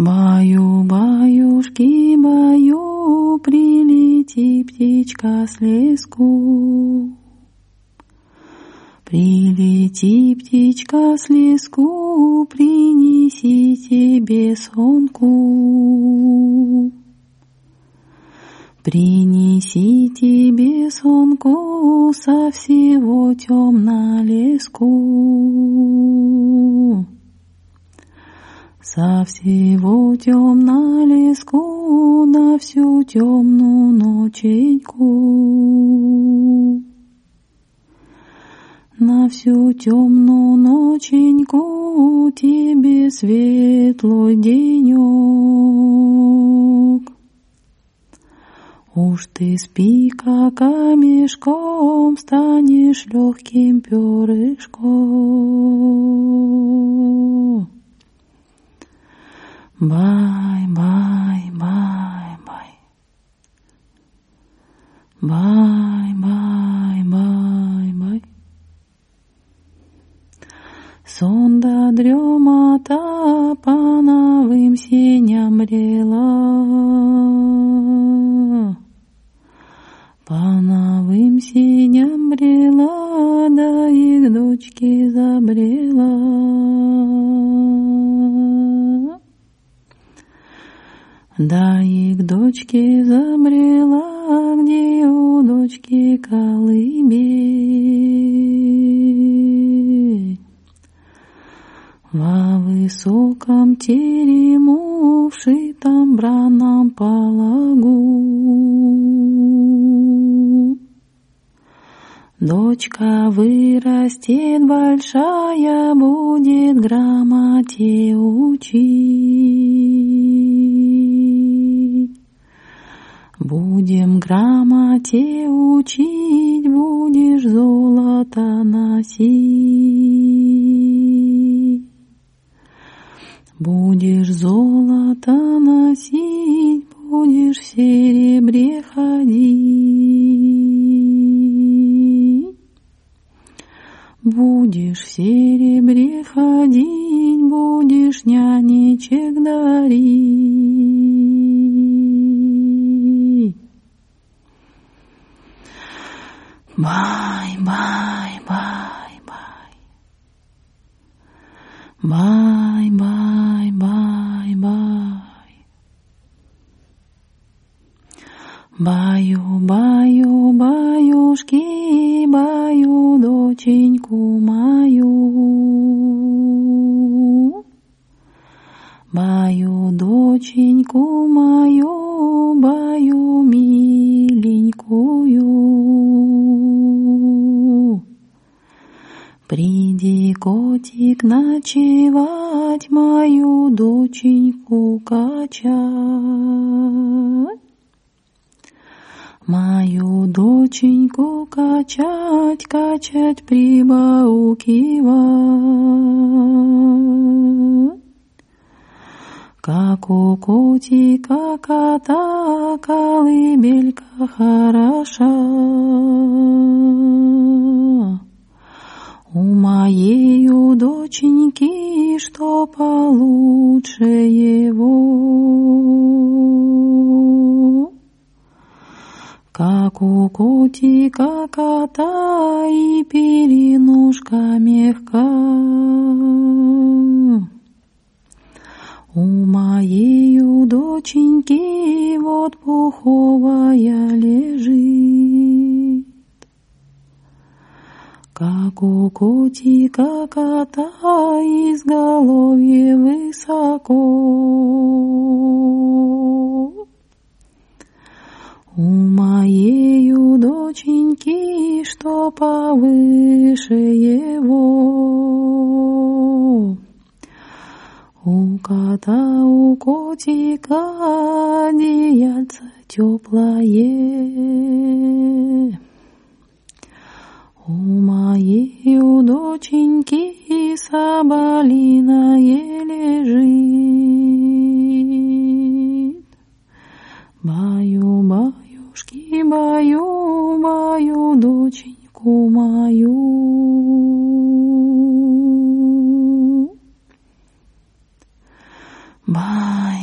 Баю, баюшки, баю, прилети птичка с леску. Прилети птичка с леску, принеси тебе сонку. Принеси тебе сонку со всего темна леску. Со всего темна леску на всю темную ноченьку. На всю темную ноченьку тебе светлый денек. Уж ты спи, как камешком, станешь легким перышком. Бай, бай, бай, бай. Бай, бай, бай, бай. Сон да дремота по новым сеням брела. По новым сеням брела, да и к дочке забрела. Да и к дочке забрела, где у дочки колыбель. Во высоком терему, вшитом бранном пологу. Дочка вырастет большая, будет грамоте учить. Будем грамоте учить, будешь золото носить. Будешь золото носить, будешь в серебре ходить. Будешь в серебре ходить, будешь нянечек дарить. Бай, бай, бай, бай. Бай, бай, бай, бай. Баю, баю, баюшки, баю доченьку мою. Баю доченьку мою, баю миленькую. Приди, котик, ночевать, мою доченьку качать. Мою доченьку качать, качать, прибаукивать. Как у котика кота колыбелька хороша. У моею доченьки что получше его. Как у котика кота и переножка мягка. У моею доченьки вот пуховая лежит. Как у котика кота изголовье высоко. У моею доченьки что повыше его. У кота, у котика одеяльце теплое. У моей у доченьки соболиное лежит. Баю, баюшки, баю, баю доченьку мою. Бай.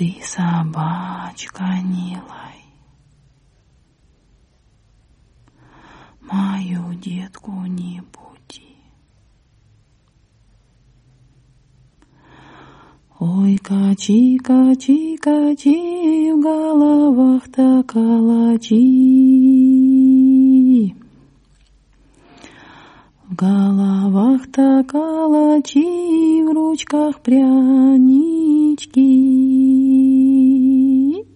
ты, собачка, не лай, мою детку не буди. Ой, качи, качи, качи, в головах-то калачи. В головах-то калачи, в ручках прянички.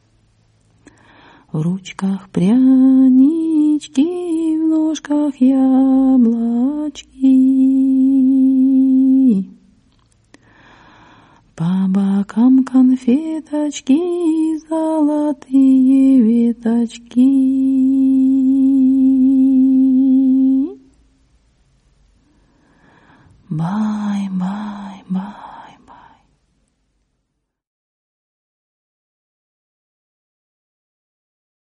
В ручках прянички, в ножках яблочки. По бокам конфеточки, золотые веточки. Бай-бай.